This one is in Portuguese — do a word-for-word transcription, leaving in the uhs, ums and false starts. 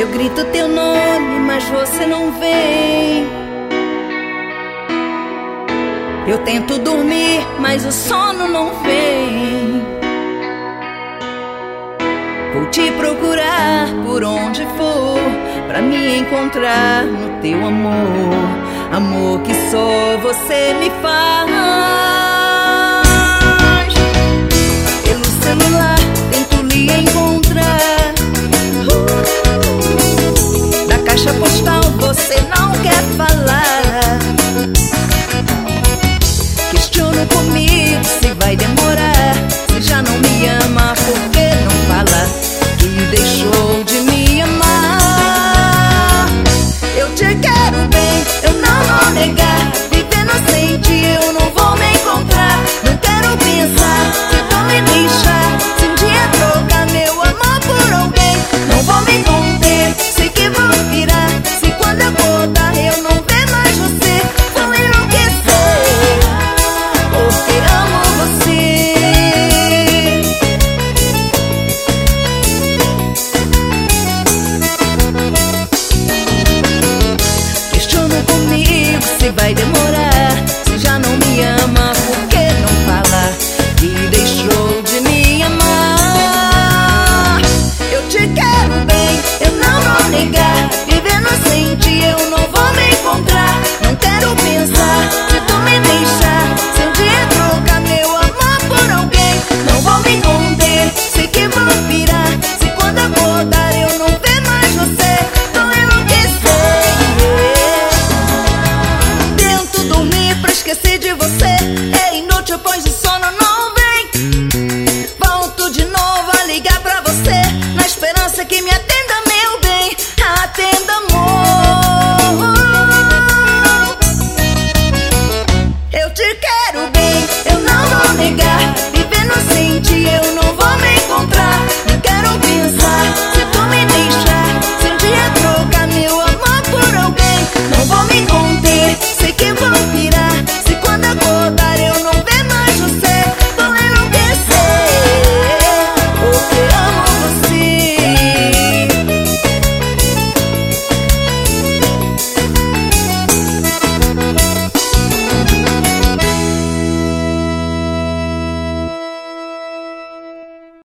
Eu grito teu nome, mas você não vem. Eu tento dormir, mas o sono não vem. Vou te procurar por onde for, pra me encontrar no teu amor. Amor que só você me faz. Pelo celular tento lhe encontrar. uh, Da caixa postal você não quer falar. Questiono comigo se vai demorar. Se já não me ama, por que não fala que deixou de me amar? Eu te quero.